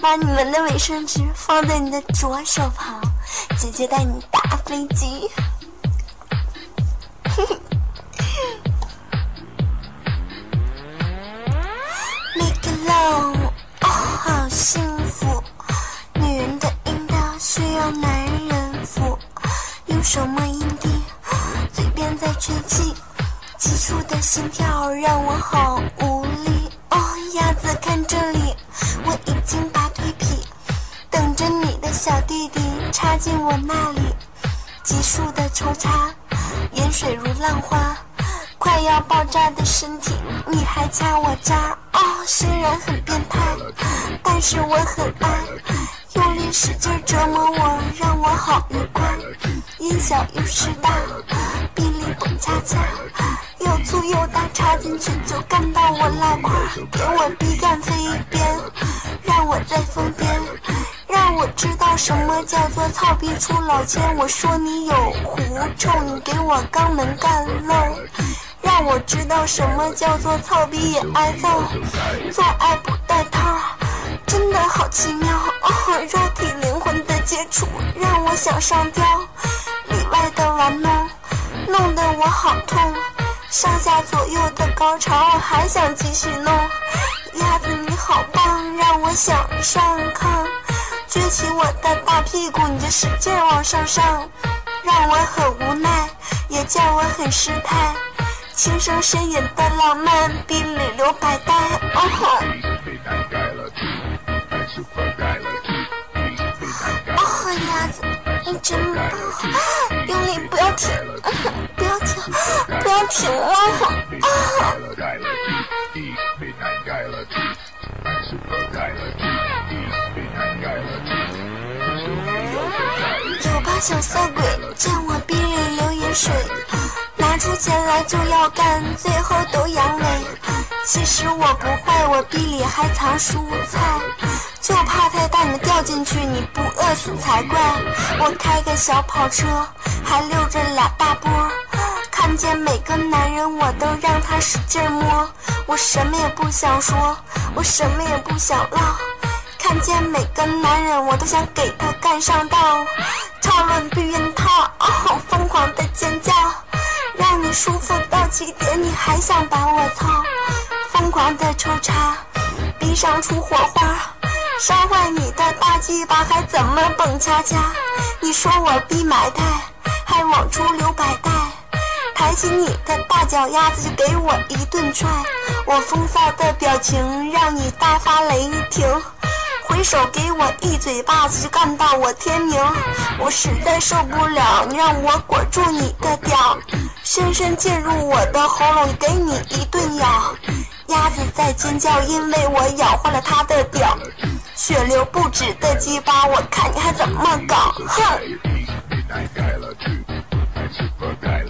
把你们的卫生纸放在你的左手旁，姐姐带你打飞机。Make it long， 哦，好幸福。女人的阴道需要男人抚，用什么阴蒂？嘴边在吹气，急促的心跳让我好无力。哦，鸭子看这里，我已经拔腿皮，等着你的小弟弟插进我那里。急速的抽插，盐水如浪花，快要爆炸的身体，你还掐我渣。哦，虽然很变态，但是我很爱，用力使劲折磨我，让我好愉快。音小又势大，臂力蹦恰恰，又粗又大，插进去就干到我拉胯，给我逼干飞一边，让我在疯癫，让我知道什么叫做操逼出老千。我说你有狐臭，你给我肛门干漏，让我知道什么叫做操逼也挨揍，做爱不带套，真的好奇妙。哦，肉体灵魂的接触让我想上吊，里外的玩弄弄得我好痛，上下左右的高潮我还想继续弄。鸭子你好棒，让我想上炕，撅起我的大屁股你就使劲往上上，让我很无奈，也叫我很失态，轻声呻吟的浪漫，逼里留白带。哦，鸭子你真棒，用力不要停，不要停，不要停了。有把小色鬼见我逼里流盐水，拿出钱来就要干，最后都阳痿。其实我不坏，我逼里还藏蔬菜，就怕太大你掉进去你不饿死才怪。我开个小跑车，还溜着俩大波，看见每个男人我都让他使劲摸，我什么也不想说，我什么也不想唠，看见每个男人我都想给他干上道，超论避孕套，哦，疯狂的尖叫，让你舒服到极点，你还想把我操，疯狂的抽插，逼上出火花，烧坏你的大鸡巴还怎么蹦恰恰？你说我逼埋汰，还往出留白带，抬起你的大脚丫子就给我一顿踹，我风骚的表情让你大发雷霆，回手给我一嘴巴子就干到我天明。我实在受不了，你让我裹住你的屌，深深进入我的喉咙，给你一顿咬。鸭子在尖叫，因为我咬坏了它的屌，血流不止的鸡巴，我看你还怎么搞，哼。